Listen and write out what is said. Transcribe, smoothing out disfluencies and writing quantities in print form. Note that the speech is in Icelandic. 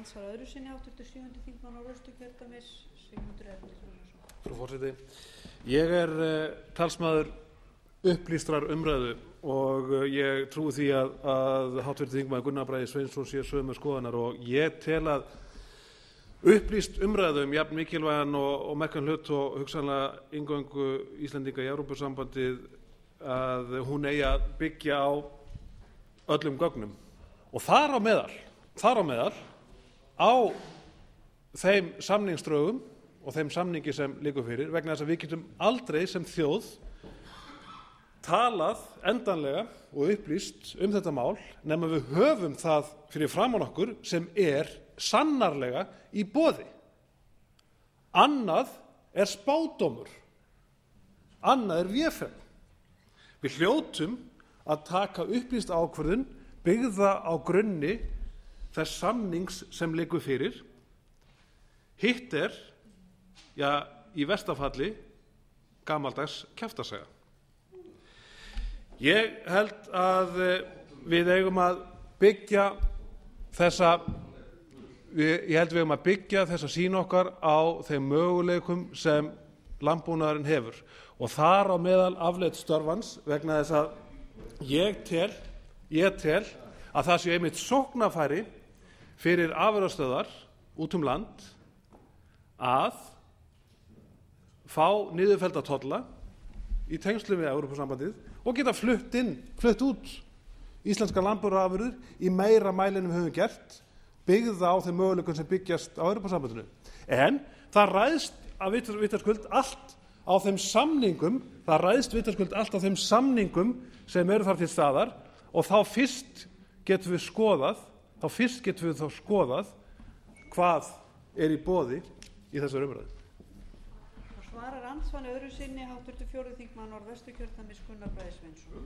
andsvara öðru sinni háttvirtur 7. þingmaður Norðausturkjördæmis Sigmundur Ernir Rúnarsson. Frú forseti, ég talsmaður upplýstrar umræðu og ég trúi því að háttvirtur þingmaður Gunnar Bragi Sveinsson sé sömu skoðunar og ég tel að upplýst umræðu jafn mikilvægan og merkan hlut og hugsanlega inngöngu Íslendinga í Evrópusambandið að hún eigi að byggja á öllum gögnum og þar á meðal á þeim samningsdrögum og þeim samningi sem liggur fyrir vegna þess að við getum aldrei sem þjóð talað endanlega og upplýst þetta mál nema við höfum það fyrir framan okkur sem sannarlega í boði. Annað spádómur, annað véfenn. Við hljótum að taka upplýst ákvörðun byggða á grunni þess samnings sem liggur fyrir. Hitt í versta falli gamaldags kjaftasaga. Ég held að við eigum að byggja þessa sýn okkar á þeim möguleikum sem landbúnaðurinn hefur og þar á meðal afleidd störf hans vegna þess að ég tel að það sé einmitt sóknarfæri fyrir afurðastöðvar út land að fá niðurfellda tolla í tengslum við Evrópusambandið og geta flutt út íslenskar landbúnaðarafurðir í meira mæli en við höfum gert byggða á þeim möguleikum sem byggjast á Evrópusambandinu. En það ræðst vitaskuld allt á þeim samningum sem eru þar til staðar og þá fyrst getum við skoðað hvað í boði í þessari umræðu. Svarar andsvari öðru sinni háttvirtur 4. þingmaður Norðvesturkjördæmis Gunnar Bragi Sveinsson.